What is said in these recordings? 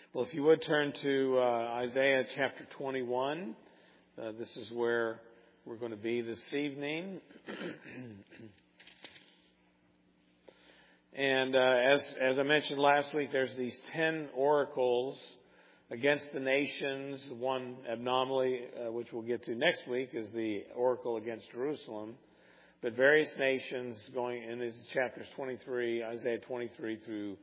Well, if you would turn to Isaiah chapter 21. This is where we're going to be this evening. And as I mentioned last week, there's these 10 oracles against the nations. One anomaly, which we'll get to next week, is the oracle against Jerusalem. But various nations going, and this is chapters 23, Isaiah 23 through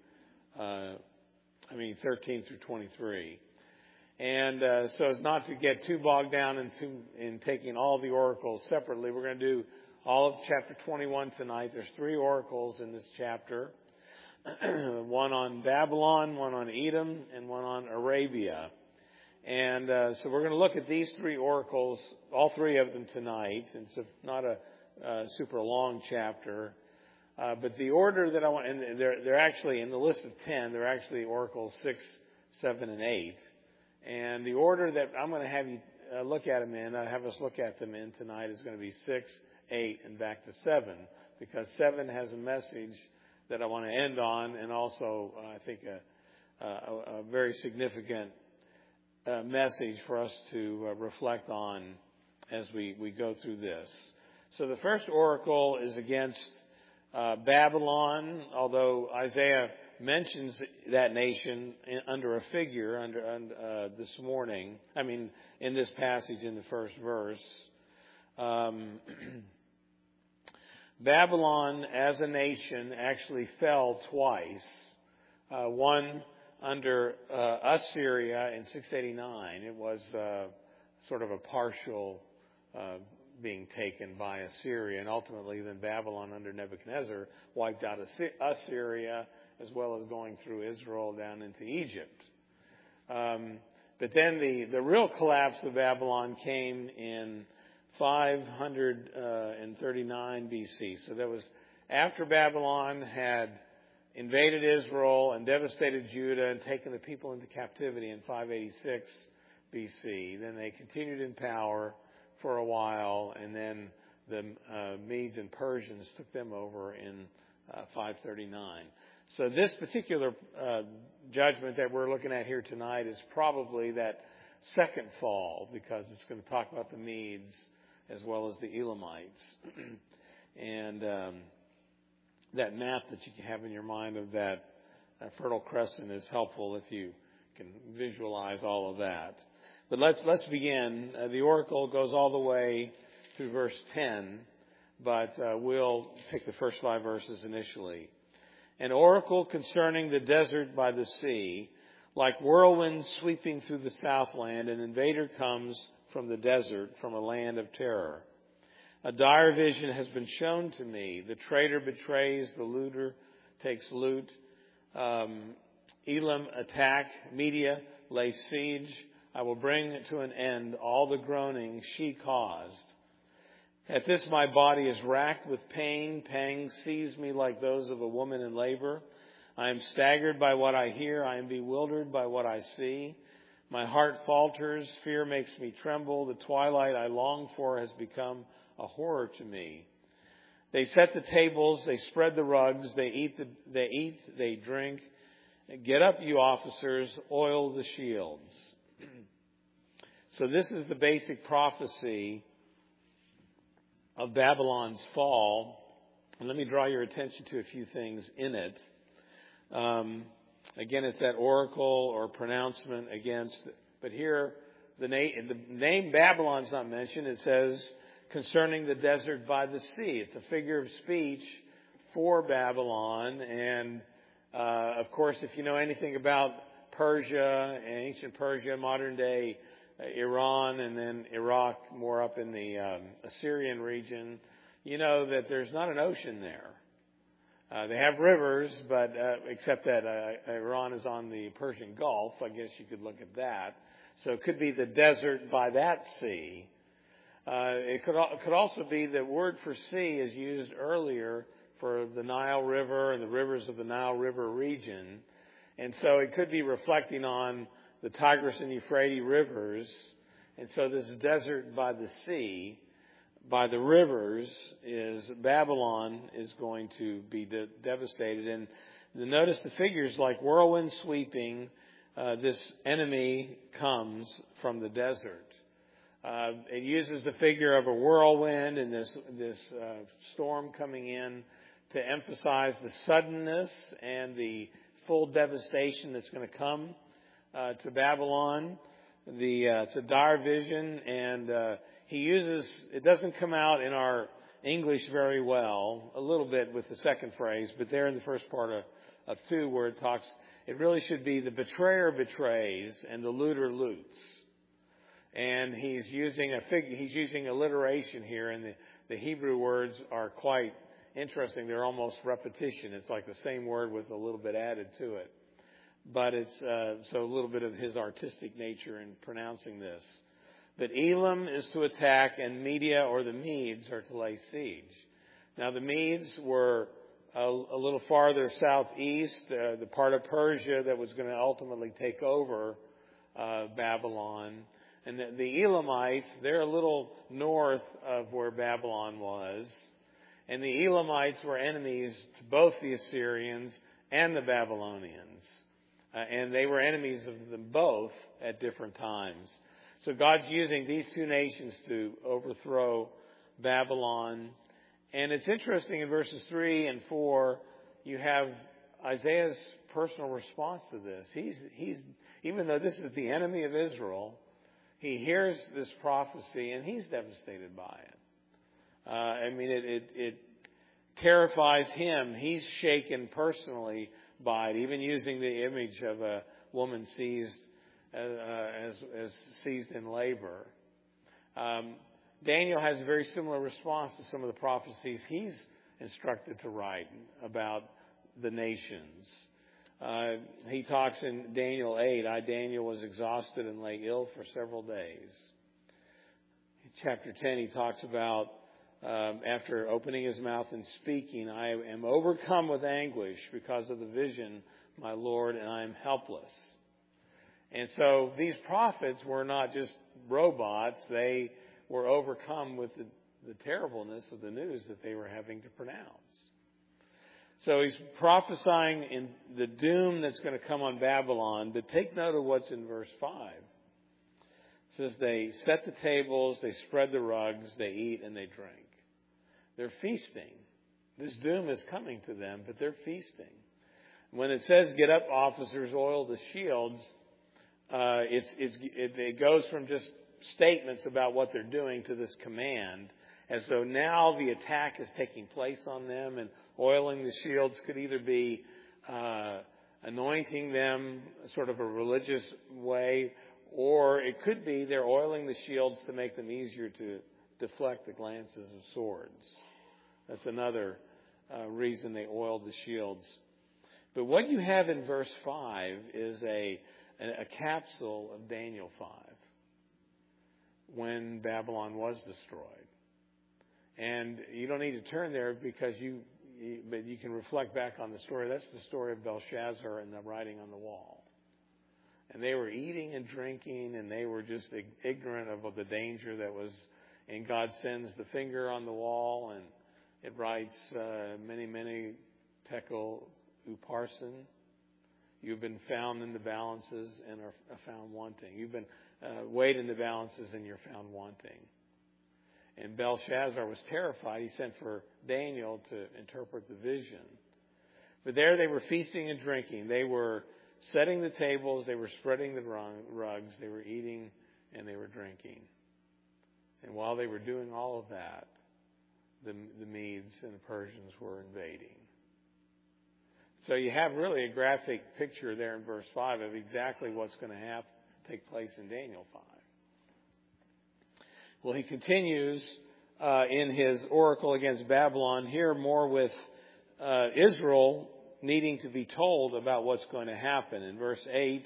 13 through 23. And so as not to get too bogged down in taking all the oracles separately, we're going to do all of chapter 21 tonight. There's 3 oracles in this chapter. One on Babylon, one on Edom, and one on Arabia. And so we're going to look at these 3 oracles, all 3 of them tonight. And it's not a super long chapter. But the order that I want, and they're actually in the list of 10, they're actually oracles 6, 7, and 8. And the order that I'm going to have you look at them in, have us look at them in tonight, is going to be 6, 8, and back to 7. Because 7 has a message that I want to end on, and also I think a very significant message for us to reflect on as we go through this. So the first oracle is against Babylon, although Isaiah mentions that nation under a figure this morning. In this passage in the first verse. Babylon as a nation actually fell twice. One under Assyria in 689. It was sort of a partial being taken by Assyria, and ultimately then Babylon under Nebuchadnezzar wiped out Assyria, as well as going through Israel down into Egypt. But then the real collapse of Babylon came in 539 BC. So that was after Babylon had invaded Israel and devastated Judah and taken the people into captivity in 586 BC. Then they continued in power for a while, and then the Medes and Persians took them over in 539. So this particular judgment that we're looking at here tonight is probably that second fall, because it's going to talk about the Medes as well as the Elamites. And that map that you can have in your mind of that Fertile Crescent is helpful if you can visualize all of that. But let's begin. The oracle goes all the way through verse 10, but we'll take the first 5 verses initially. An oracle concerning the desert by the sea, like whirlwind sweeping through the southland, an invader comes from the desert, from a land of terror. A dire vision has been shown to me. The traitor betrays, the looter takes loot. Elam attack, Media lay siege. I will bring to an end all the groaning she caused. At this my body is racked with pain. Pangs seize me like those of a woman in labor. I am staggered by what I hear. I am bewildered by what I see. My heart falters. Fear makes me tremble. The twilight I long for has become a horror to me. They set the tables. They spread the rugs. They eat. They drink. Get up, you officers. Oil the shields. So this is the basic prophecy of Babylon's fall. And let me draw your attention to a few things in it. Again, it's that oracle or pronouncement against. But here, the name Babylon's not mentioned. It says, concerning the desert by the sea. It's a figure of speech for Babylon. And, of course, if you know anything about Persia, ancient Persia, modern day Iran, and then Iraq, more up in the Assyrian region, you know that there's not an ocean there. They have rivers, but except that Iran is on the Persian Gulf. I guess you could look at that. So it could be the desert by that sea. It could also be the word for sea is used earlier for the Nile River and the rivers of the Nile River region. And so it could be reflecting on the Tigris and Euphrates rivers. And so this desert by the sea, by the rivers, is Babylon is going to be devastated. And notice the figures like whirlwind sweeping, this enemy comes from the desert. It uses the figure of a whirlwind and this storm coming in to emphasize the suddenness and the full devastation that's going to come to Babylon. It's a dire vision, and he uses, it doesn't come out in our English very well, a little bit with the second phrase, but there in the first part of 2 where it talks, it really should be the betrayer betrays and the looter loots. And he's using alliteration here, and the Hebrew words are quite interesting. They're almost repetition. It's like the same word with a little bit added to it. But it's so a little bit of his artistic nature in pronouncing this. But Elam is to attack, and Media or the Medes are to lay siege. Now the Medes were a little farther southeast, the part of Persia that was going to ultimately take over Babylon. And the Elamites, they're a little north of where Babylon was. And the Elamites were enemies to both the Assyrians and the Babylonians. And they were enemies of them both at different times. So God's using these 2 nations to overthrow Babylon. And it's interesting in verses 3 and 4, you have Isaiah's personal response to this. He's even though this is the enemy of Israel, he hears this prophecy and he's devastated by it. It terrifies him. He's shaken personally by it, even using the image of a woman seized in labor. Daniel has a very similar response to some of the prophecies he's instructed to write about the nations. He talks in Daniel 8, Daniel was exhausted and lay ill for several days. In chapter 10, he talks about, after opening his mouth and speaking, I am overcome with anguish because of the vision, my Lord, and I am helpless. And so these prophets were not just robots. They were overcome with the terribleness of the news that they were having to pronounce. So he's prophesying in the doom that's going to come on Babylon. But take note of what's in verse 5. It says they set the tables, they spread the rugs, they eat and they drink. They're feasting. This doom is coming to them, but they're feasting. When it says get up, officers, oil the shields, it goes from just statements about what they're doing to this command, as though now the attack is taking place on them, and oiling the shields could either be anointing them sort of a religious way, or it could be they're oiling the shields to make them easier to deflect the glances of swords. That's another reason they oiled the shields. But what you have in verse 5 is a capsule of Daniel 5, when Babylon was destroyed. And you don't need to turn there because but you can reflect back on the story. That's the story of Belshazzar and the writing on the wall. And they were eating and drinking, and they were just ignorant of the danger that was. And God sends the finger on the wall, and it writes, many, many tekel uparsin. You've been found in the balances and are found wanting. You've been weighed in the balances and you're found wanting. And Belshazzar was terrified. He sent for Daniel to interpret the vision. But there they were feasting and drinking. They were setting the tables. They were spreading the rugs. They were eating and they were drinking. And while they were doing all of that, the Medes and the Persians were invading. So you have really a graphic picture there in verse 5 of exactly what's going to take place in Daniel 5. Well, he continues in his oracle against Babylon here more with Israel needing to be told about what's going to happen. In verse 6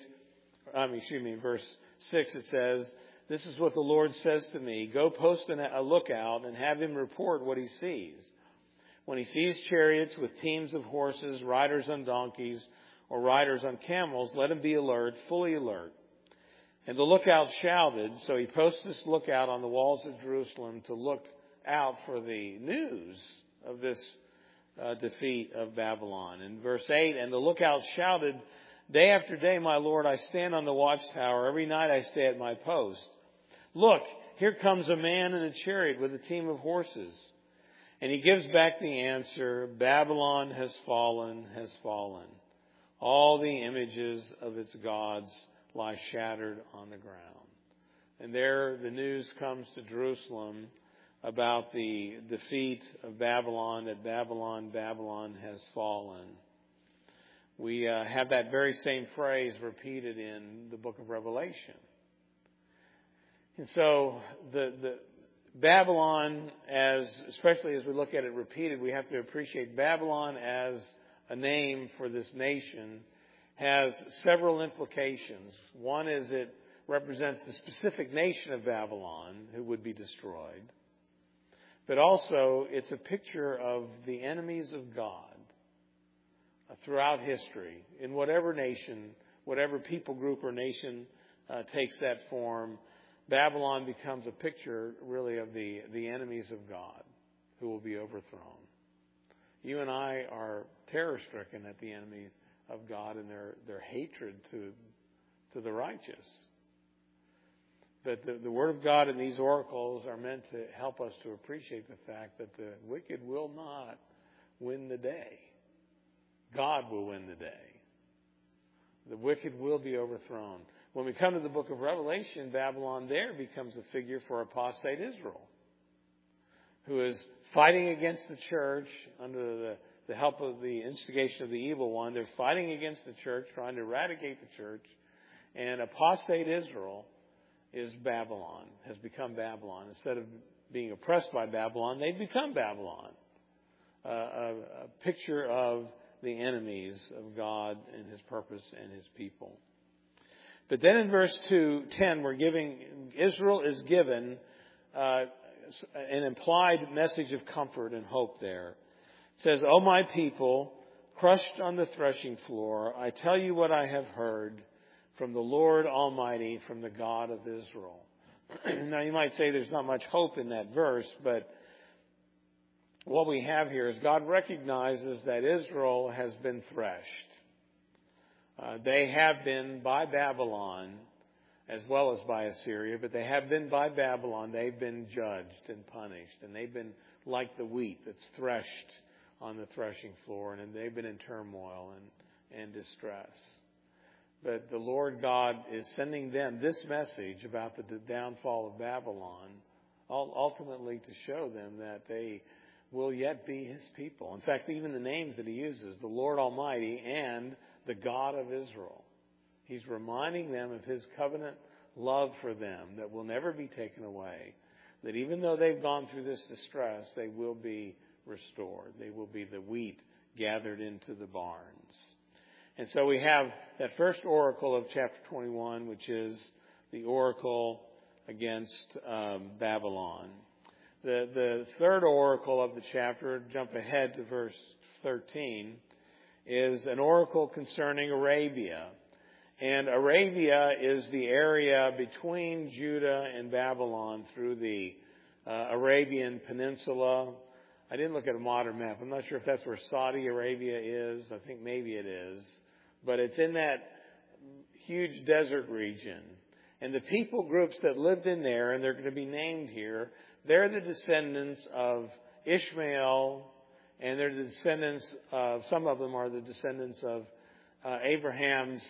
it says, "This is what the Lord says to me, go post a lookout and have him report what he sees. When he sees chariots with teams of horses, riders on donkeys, or riders on camels, let him be alert, fully alert." And the lookout shouted, so he posted this lookout on the walls of Jerusalem to look out for the news of this defeat of Babylon. In verse 8, and the lookout shouted, Day after day, my Lord, I stand on the watchtower. Every night I stay at my post. Look, here comes a man in a chariot with a team of horses. And he gives back the answer, Babylon has fallen, has fallen. All the images of its gods lie shattered on the ground. And there the news comes to Jerusalem about the defeat of Babylon, that Babylon has fallen. We have that very same phrase repeated in the book of Revelation. And so the Babylon, especially as we look at it repeated, we have to appreciate Babylon as a name for this nation has several implications. One is it represents the specific nation of Babylon who would be destroyed. But also it's a picture of the enemies of God throughout history. In whatever nation, whatever people group or nation takes that form, Babylon becomes a picture really of the enemies of God who will be overthrown. You and I are terror-stricken at the enemies of God and their hatred to the righteous. But the Word of God and these oracles are meant to help us to appreciate the fact that the wicked will not win the day. God will win the day. The wicked will be overthrown. When we come to the book of Revelation, Babylon there becomes a figure for apostate Israel, who is fighting against the church under the help of the instigation of the evil one. They're fighting against the church, trying to eradicate the church. And apostate Israel is Babylon, has become Babylon. Instead of being oppressed by Babylon, they've become Babylon. A picture of the enemies of God and His purpose and His people. But then in verse 10, Israel is given an implied message of comfort and hope there. It says, O my people, crushed on the threshing floor, I tell you what I have heard from the Lord Almighty, from the God of Israel. Now you might say there's not much hope in that verse, but what we have here is God recognizes that Israel has been threshed. They have been by Babylon as well as by Assyria, but they have been by Babylon. They've been judged and punished, and they've been like the wheat that's threshed on the threshing floor, and they've been in turmoil and distress. But the Lord God is sending them this message about the downfall of Babylon, ultimately to show them that they will yet be His people. In fact, even the names that He uses, the Lord Almighty and the God of Israel. He's reminding them of His covenant love for them that will never be taken away. That even though they've gone through this distress, they will be restored. They will be the wheat gathered into the barns. And so we have that first oracle of chapter 21, which is the oracle against Babylon. The third oracle of the chapter, jump ahead to verse 13, is an oracle concerning Arabia. And Arabia is the area between Judah and Babylon through the Arabian Peninsula. I didn't look at a modern map. I'm not sure if that's where Saudi Arabia is. I think maybe it is. But it's in that huge desert region. And the people groups that lived in there, and they're going to be named here, they're the descendants of Ishmael, and they're the descendants of, some of them are the descendants of Abraham's,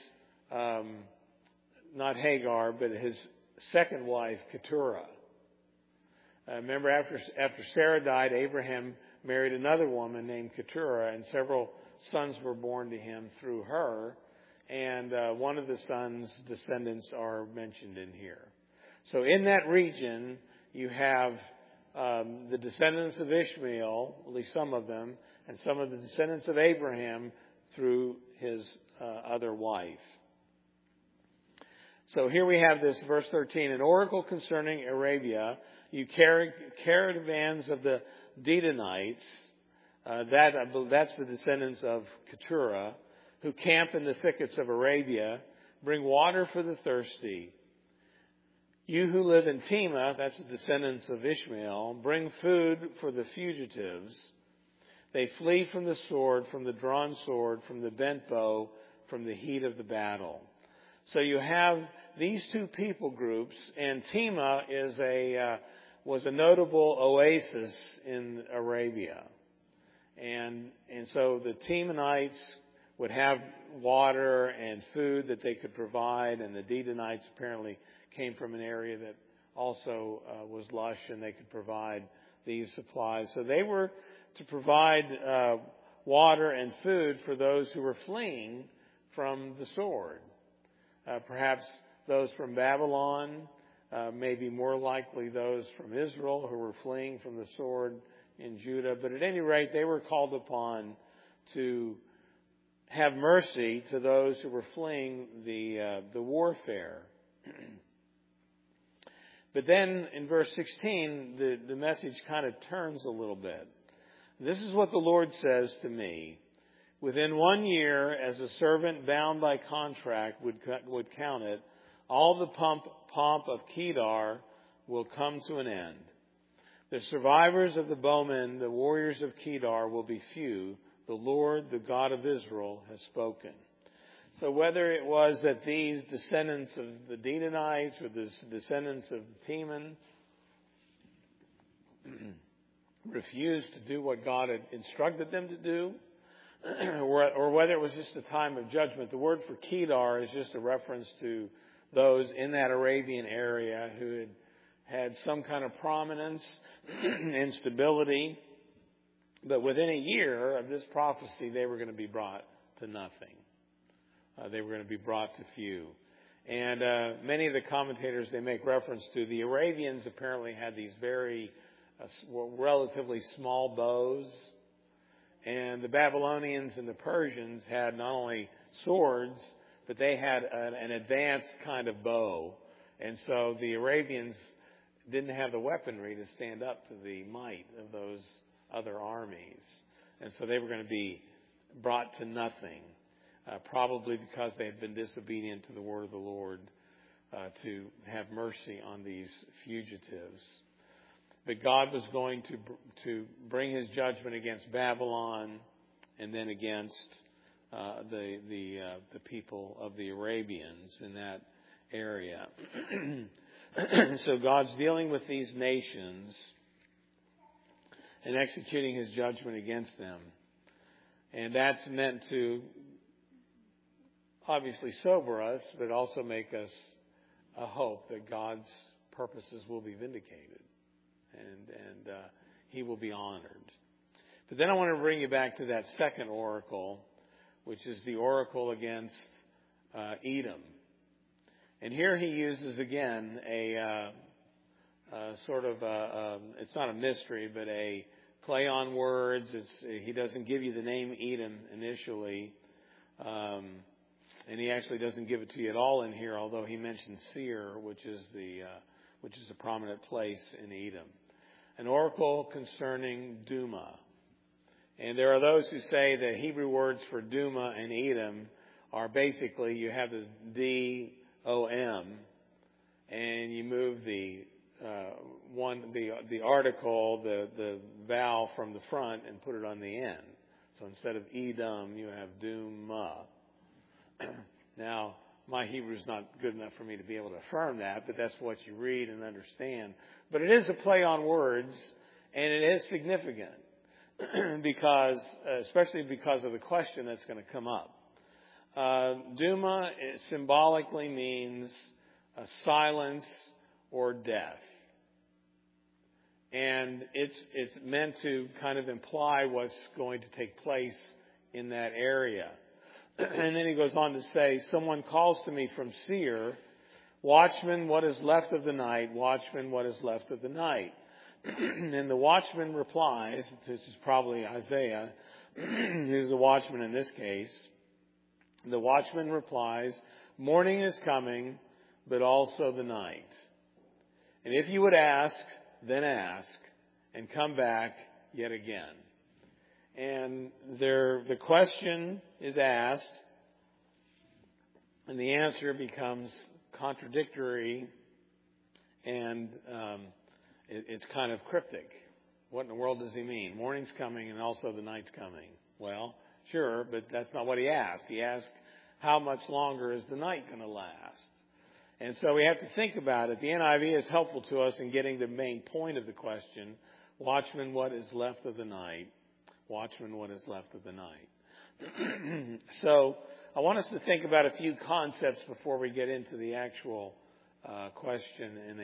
not Hagar, but his second wife, Keturah. Remember, after Sarah died, Abraham married another woman named Keturah, and several sons were born to him through her. And one of the sons' descendants are mentioned in here. So in that region, you have the descendants of Ishmael, at least some of them, and some of the descendants of Abraham through his other wife. So here we have this, verse 13, an oracle concerning Arabia. You caravans of the Dedanites, that's the descendants of Keturah, who camp in the thickets of Arabia, bring water for the thirsty. You who live in Tema, that's the descendants of Ishmael, bring food for the fugitives. They flee from the sword, from the drawn sword, from the bent bow, from the heat of the battle. So you have these two people groups, and Tema was a notable oasis in Arabia. And so the Temanites would have water and food that they could provide, and the Dedanites apparently came from an area that also was lush, and they could provide these supplies. So they were to provide water and food for those who were fleeing from the sword. Perhaps those from Babylon, maybe more likely those from Israel who were fleeing from the sword in Judah. But at any rate, they were called upon to have mercy to those who were fleeing the warfare. But then in verse 16, the message kind of turns a little bit. This is what the Lord says to me. Within 1 year, as a servant bound by contract would count it, all the pomp of Kedar will come to an end. The survivors of the bowmen, the warriors of Kedar, will be few. The Lord, the God of Israel, has spoken. So whether it was that these descendants of the Dedanites or the descendants of Teman refused to do what God had instructed them to do, or whether it was just a time of judgment. The word for Kedar is just a reference to those in that Arabian area who had some kind of prominence and stability. But within a year of this prophecy, they were going to be brought to nothing. They were going to be brought to few. And many of the commentators, they make reference to the Arabians apparently had these very relatively small bows. And the Babylonians and the Persians had not only swords, but they had an advanced kind of bow. And so the Arabians didn't have the weaponry to stand up to the might of those other armies. And so they were going to be brought to nothing, probably because they had been disobedient to the word of the Lord to have mercy on these fugitives. But God was going to bring His judgment against Babylon and then against the people of the Arabians in that area. So God's dealing with these nations and executing His judgment against them. And that's meant to obviously sober us, but also make us a hope that God's purposes will be vindicated and He will be honored. But then I want to bring you back to that second oracle, which is the oracle against Edom. And here he uses again a sort of it's not a mystery, but a play on words. He doesn't give you the name Edom initially, and he actually doesn't give it to you at all in here. Although he mentions Seir, which is a prominent place in Edom, an oracle concerning Duma. And there are those who say the Hebrew words for Duma and Edom are basically you have the D-O-M, and you move the article, the vowel from the front and put it on the end. So instead of Edom, you have Duma. Now, my Hebrew is not good enough for me to be able to affirm that, but that's what you read and understand. But it is a play on words, and it is significant because, especially because of the question that's going to come up. Duma symbolically means silence or death. And it's meant to kind of imply what's going to take place in that area. And then he goes on to say, someone calls to me from Seir, watchman, what is left of the night? Watchman, what is left of the night? And the watchman replies, this is probably Isaiah, who's the watchman in this case. The watchman replies, morning is coming, but also the night. And if you would ask, then ask, and come back yet again. And the question is asked, and the answer becomes contradictory, and it's kind of cryptic. What in the world does he mean? Morning's coming and also the night's coming. Well, sure, but that's not what he asked. He asked how much longer is the night going to last? And so we have to think about it. The NIV is helpful to us in getting the main point of the question. Watchman, what is left of the night? Watchman, what is left of the night? So I want us to think about a few concepts before we get into the actual question and the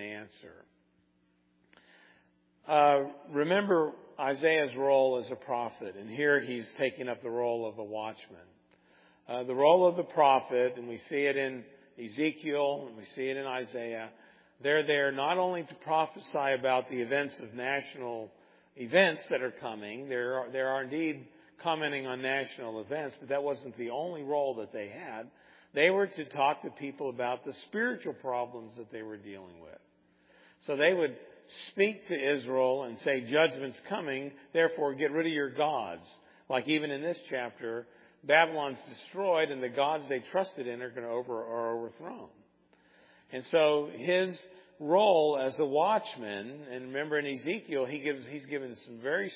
answer. Remember Isaiah's role as a prophet, and here he's taking up the role of a watchman. The role of the prophet, and we see it in Ezekiel, and we see it in Isaiah, they're there not only to prophesy about the events of national events that are coming. There are indeed commenting on national events, but that wasn't the only role that they had. They were to talk to people about the spiritual problems that they were dealing with. So they would speak to Israel and say, judgment's coming, therefore get rid of your gods. Like even in this chapter, Babylon's destroyed and the gods they trusted in are overthrown. And so his role as a watchman, and remember in Ezekiel, Ezekiel's given some very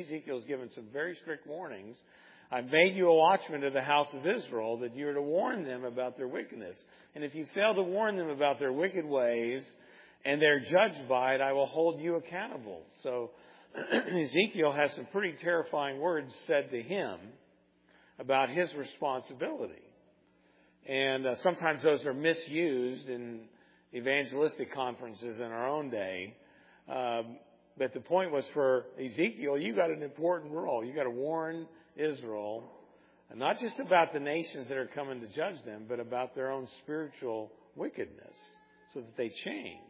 strict warnings. I've made you a watchman to the house of Israel, that you're to warn them about their wickedness. And if you fail to warn them about their wicked ways, and they're judged by it, I will hold you accountable. So Ezekiel has some pretty terrifying words said to him about his responsibility. And sometimes those are misused in evangelistic conferences in our own day. But the point was for Ezekiel, you got an important role. You got to warn Israel, and not just about the nations that are coming to judge them, but about their own spiritual wickedness so that they change.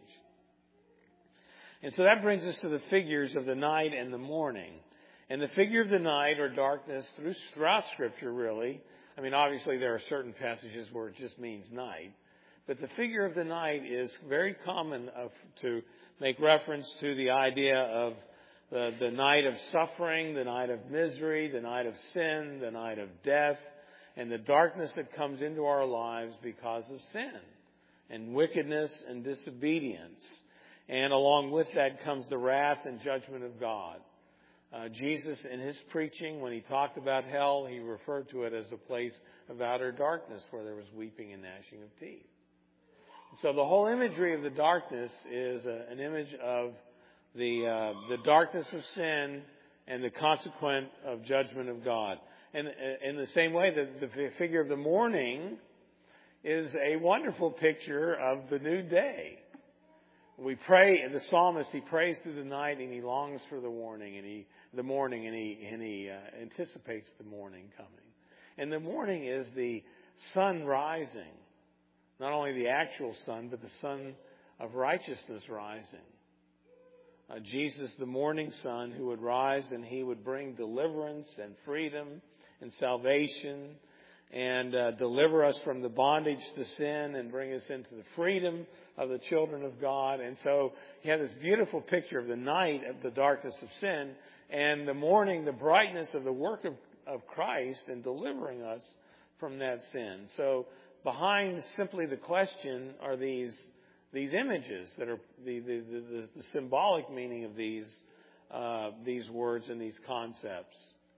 And so that brings us to the figures of the night and the morning. And the figure of the night or darkness throughout Scripture, really. I mean, obviously there are certain passages where it just means night. But the figure of the night is very common to make reference to the idea of the night of suffering, the night of misery, the night of sin, the night of death, and the darkness that comes into our lives because of sin and wickedness and disobedience. And along with that comes the wrath and judgment of God. Jesus, in his preaching, when he talked about hell, he referred to it as a place of outer darkness where there was weeping and gnashing of teeth. So the whole imagery of the darkness is an image of the darkness of sin and the consequent of judgment of God. And in the same way, the figure of the morning is a wonderful picture of the new day. We pray, and the psalmist, he prays through the night and he longs for the morning, and he anticipates the morning coming. And the morning is the sun rising. Not only the actual sun, but the sun of righteousness rising. Jesus, the morning sun, who would rise and he would bring deliverance and freedom and salvation and deliver us from the bondage to sin and bring us into the freedom of the children of God. And so you have this beautiful picture of the night of the darkness of sin, and the morning, the brightness of the work of Christ in delivering us from that sin. So behind simply the question are these images that are the symbolic meaning of these words and these concepts.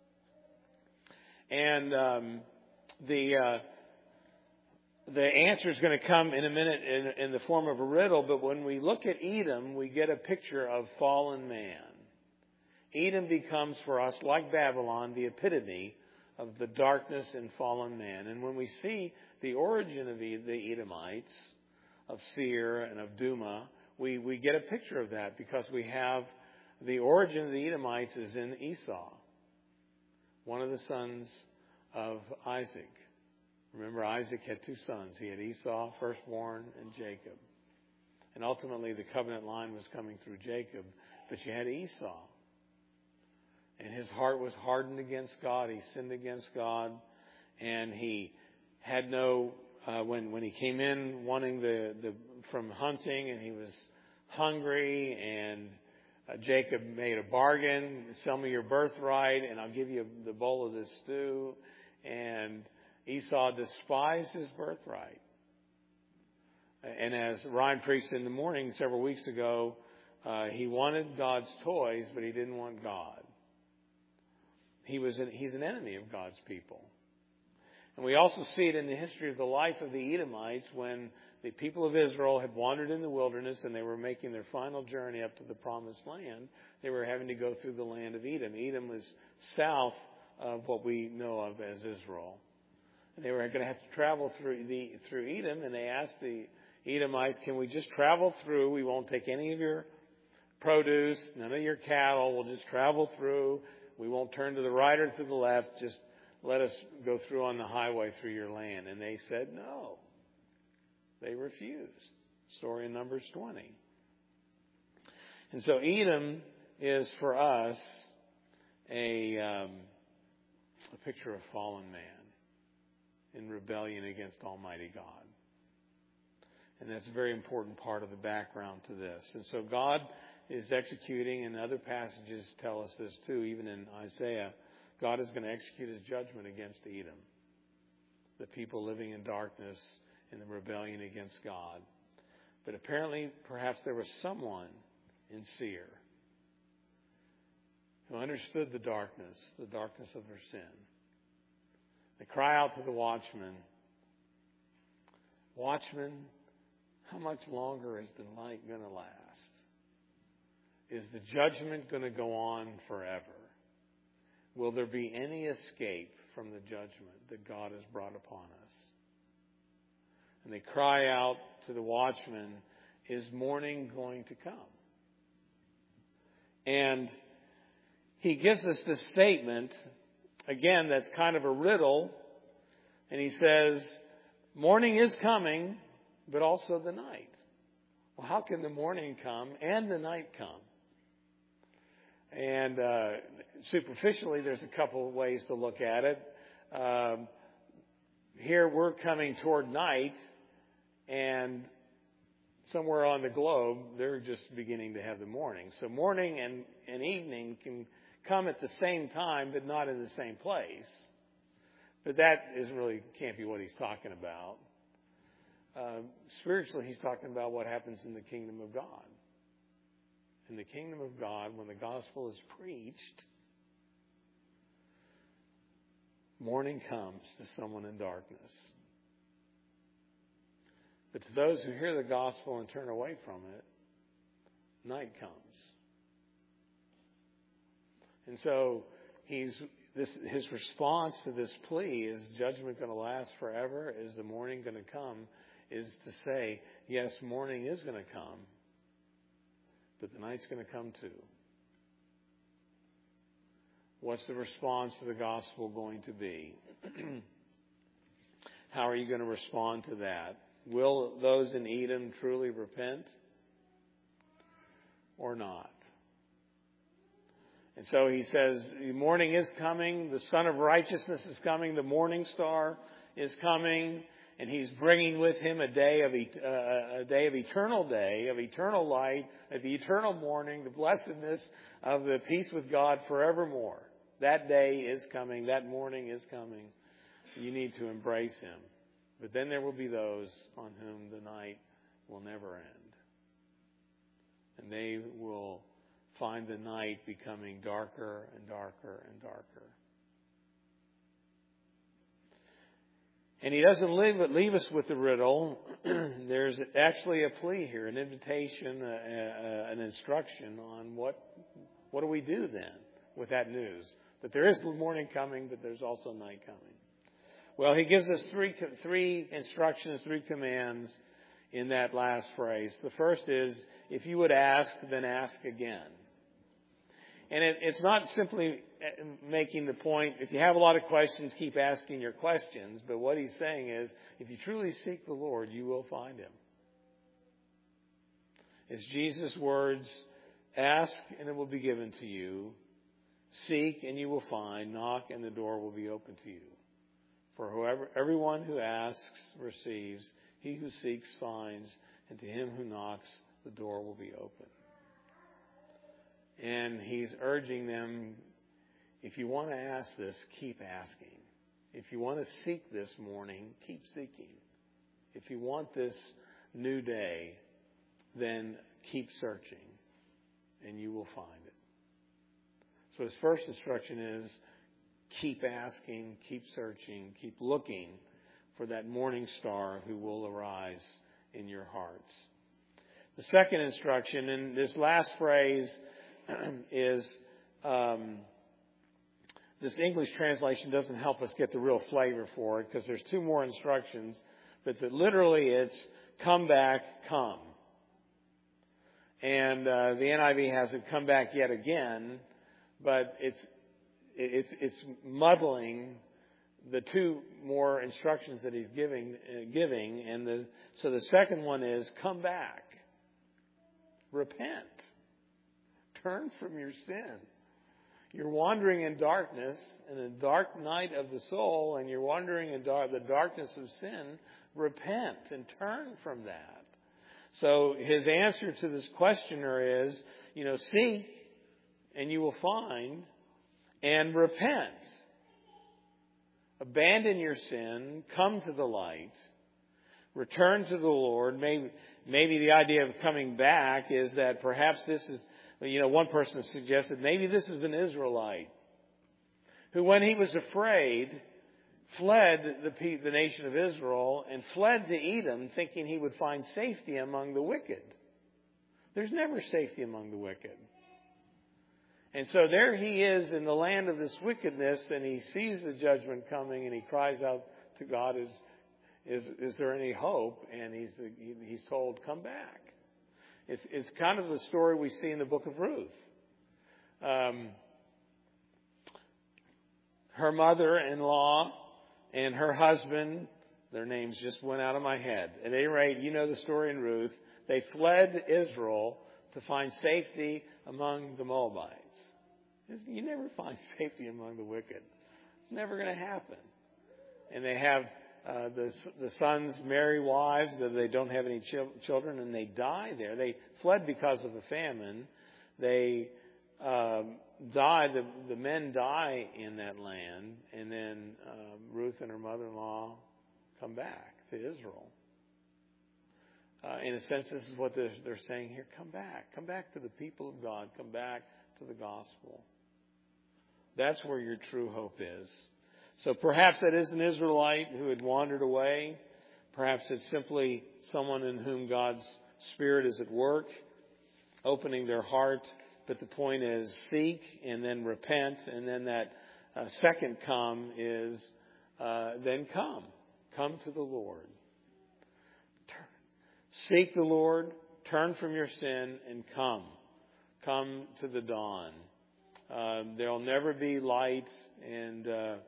And the answer is going to come in a minute in the form of a riddle, but when we look at Edom, we get a picture of fallen man. Edom becomes for us, like Babylon, the epitome of the darkness and fallen man. And when we see the origin of the Edomites, of Seir and of Duma, we get a picture of that because we have the origin of the Edomites is in Esau, one of the sons of Isaac. Remember, Isaac had two sons. He had Esau, firstborn, and Jacob. And ultimately the covenant line was coming through Jacob, but you had Esau. And his heart was hardened against God. He sinned against God. And he had no, when he came in wanting from hunting, and he was hungry, and Jacob made a bargain, sell me your birthright and I'll give you the bowl of this stew. And Esau despised his birthright. And as Ryan preached in the morning several weeks ago, he wanted God's toys, but he didn't want God. He's an enemy of God's people. And we also see it in the history of the life of the Edomites when the people of Israel had wandered in the wilderness and they were making their final journey up to the promised land. They were having to go through the land of Edom. Edom was south of what we know of as Israel. And they were going to have to travel through Edom, and they asked the Edomites, can we just travel through? We won't take any of your produce, none of your cattle. We'll just travel through. We won't turn to the right or to the left. Just let us go through on the highway through your land. And they said no. They refused. Story in Numbers 20. And so Edom is for us a picture of fallen man in rebellion against Almighty God. And that's a very important part of the background to this. And so God is executing, and other passages tell us this too, even in Isaiah, God is going to execute his judgment against Edom, the people living in darkness in the rebellion against God. But apparently, perhaps there was someone in Seir who understood the darkness of their sin. They cry out to the watchman, "Watchman, how much longer is the night going to last? Is the judgment going to go on forever? Will there be any escape from the judgment that God has brought upon us?" And they cry out to the watchman, "Is morning going to come?" And he gives us this statement, again, that's kind of a riddle. And he says, morning is coming, but also the night. Well, how can the morning come and the night come? And superficially, there's a couple of ways to look at it. Here we're coming toward night, and somewhere on the globe, they're just beginning to have the morning. So morning and evening can come at the same time, but not in the same place. But that can't be what he's talking about. Spiritually, he's talking about what happens in the kingdom of God. In the kingdom of God, when the gospel is preached, morning comes to someone in darkness. But to those who hear the gospel and turn away from it, night comes. And so his response to this plea, is judgment going to last forever? Is the morning going to come? Is to say, yes, morning is going to come, but the night's going to come too. What's the response to the gospel going to be? How are you going to respond to that? Will those in Edom truly repent or not? And so he says, the morning is coming, the Son of Righteousness is coming, the morning star is coming, and he's bringing with him a day of eternal light, of the eternal morning, the blessedness of the peace with God forevermore. That day is coming, that morning is coming. You need to embrace him. But then there will be those on whom the night will never end. And they will find the night becoming darker and darker and darker. And he doesn't leave us with the riddle. There's actually a plea here, an invitation, an instruction on what do we do then with that news? That there is morning coming, but there's also night coming. Well, he gives us three instructions, three commands in that last phrase. The first is, if you would ask, then ask again. And it's not simply making the point, if you have a lot of questions, keep asking your questions. But what he's saying is, if you truly seek the Lord, you will find him. It's Jesus' words, ask and it will be given to you. Seek and you will find. Knock and the door will be open to you. For everyone who asks receives. He who seeks finds. And to him who knocks, the door will be open. And he's urging them, if you want to ask this, keep asking. If you want to seek this morning, keep seeking. If you want this new day, then keep searching, and you will find it. So his first instruction is, keep asking, keep searching, keep looking for that morning star who will arise in your hearts. The second instruction, and this last phrase is, this English translation doesn't help us get the real flavor for it because there's two more instructions, but that literally it's come back, come. And the NIV has it come back yet again, but it's muddling the two more instructions that he's giving, and so the second one is come back, repent, turn from your sin. You're wandering in darkness, in a dark night of the soul, and you're wandering in the darkness of sin. Repent and turn from that. So his answer to this questioner is, seek and you will find, and repent. Abandon your sin, come to the light, return to the Lord. Maybe the idea of coming back is that perhaps this is, one person suggested maybe this is an Israelite who, when he was afraid, fled the nation of Israel and fled to Edom thinking he would find safety among the wicked. There's never safety among the wicked. And so there he is in the land of this wickedness, and he sees the judgment coming, and he cries out to God, is there any hope? And he's told, come back. It's kind of the story we see in the book of Ruth. Her mother-in-law and her husband, their names just went out of my head. At any rate, you know the story in Ruth. They fled Israel to find safety among the Moabites. You never find safety among the wicked. It's never going to happen. And they have the sons marry wives, they don't have any children, and they die there. They fled because of the famine. They die. The men die in that land, and then Ruth and her mother-in-law come back to Israel. In a sense, this is what they're saying here. Come back to the people of God. Come back to the gospel. That's where your true hope is. So perhaps that is an Israelite who had wandered away. Perhaps it's simply someone in whom God's Spirit is at work, opening their heart. But the point is seek and then repent. And then that second come is then come. Come to the Lord. Seek the Lord, turn from your sin, and come. Come to the dawn. There'll never be light in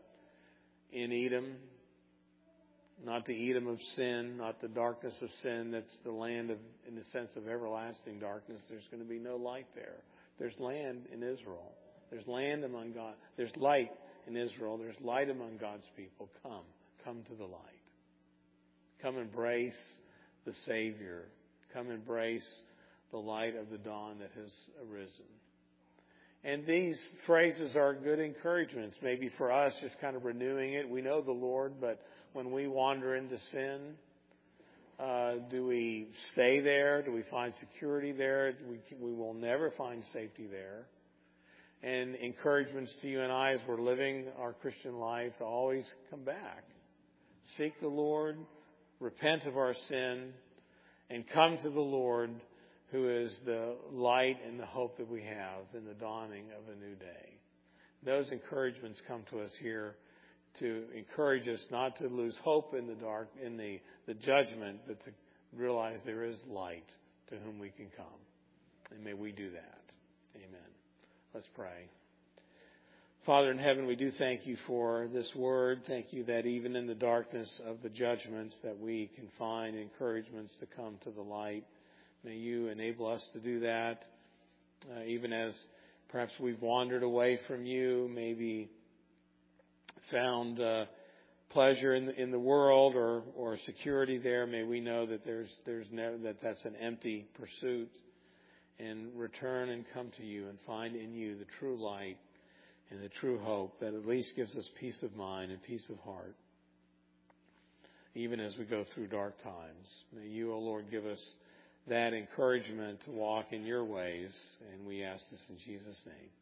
Edom. Not the Edom of sin, not the darkness of sin. That's the land of, in the sense of everlasting darkness. There's going to be no light there. There's land in Israel. There's land among God. There's light in Israel. There's light among God's people. Come to the light. Come embrace the Savior. Come embrace the light of the dawn that has arisen. And these phrases are good encouragements. Maybe for us, just kind of renewing it. We know the Lord, but when we wander into sin, do we stay there? Do we find security there? We will never find safety there. And encouragements to you and I as we're living our Christian life to always come back. Seek the Lord, repent of our sin, and come to the Lord, who is the light and the hope that we have in the dawning of a new day. Those encouragements come to us here to encourage us not to lose hope in the dark, in the judgment, but to realize there is light to whom we can come. And may we do that. Amen. Let's pray. Father in heaven, we do thank you for this word. Thank you that even in the darkness of the judgments that we can find encouragements to come to the light. May you enable us to do that, even as perhaps we've wandered away from you, maybe found pleasure in the world or security there. May we know that that's an empty pursuit, and return and come to you and find in you the true light and the true hope that at least gives us peace of mind and peace of heart, even as we go through dark times. May you, O Lord, give us that encouragement to walk in your ways, and we ask this in Jesus' name.